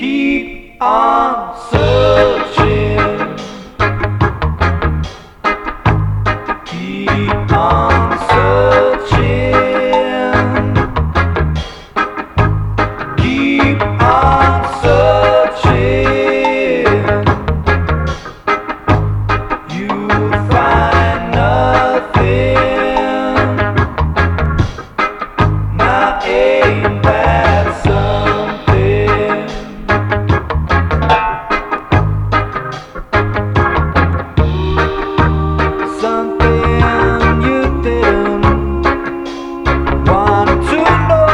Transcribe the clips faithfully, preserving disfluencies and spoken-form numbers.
Keep on searching. Keep on searching. Keep on searching. You'll find nothing. Now ain't that something? Something you didn't want to know.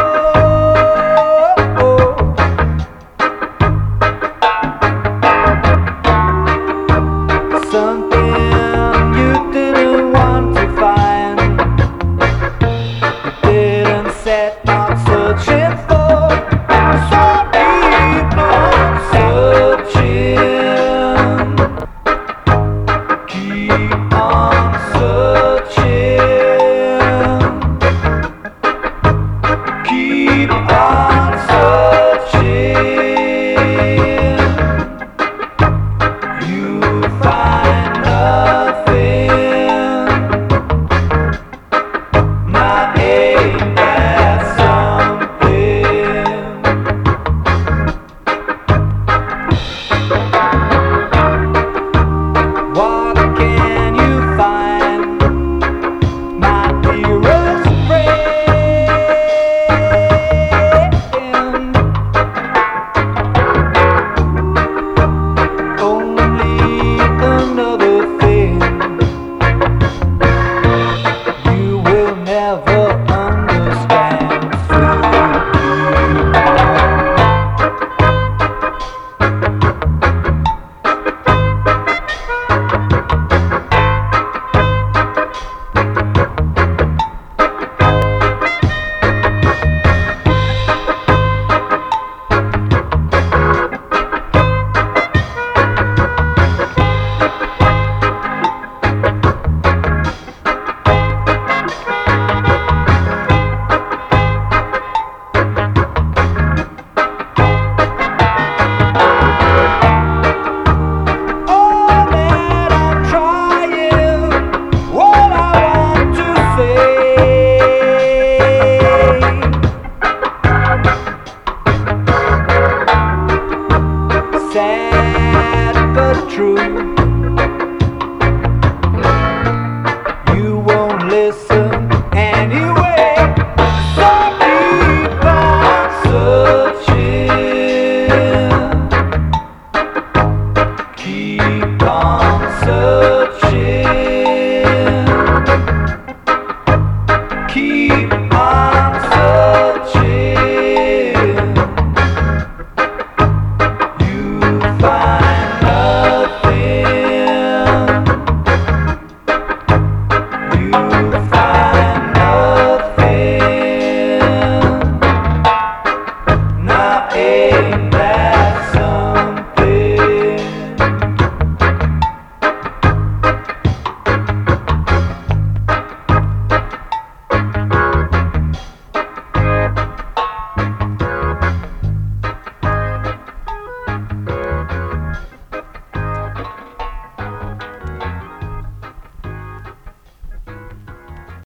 Something you didn't want to find. You didn't set out searching for. So keep on searching. Keep on searching. Keep on searching. You'll find nothing. Now ain't that something? What can you find, my dearest friend? Only another thing you will never understand. So keep on. All that I'm trying, what I want to say. Sad but true. You won't listen anyway. So keep on searching.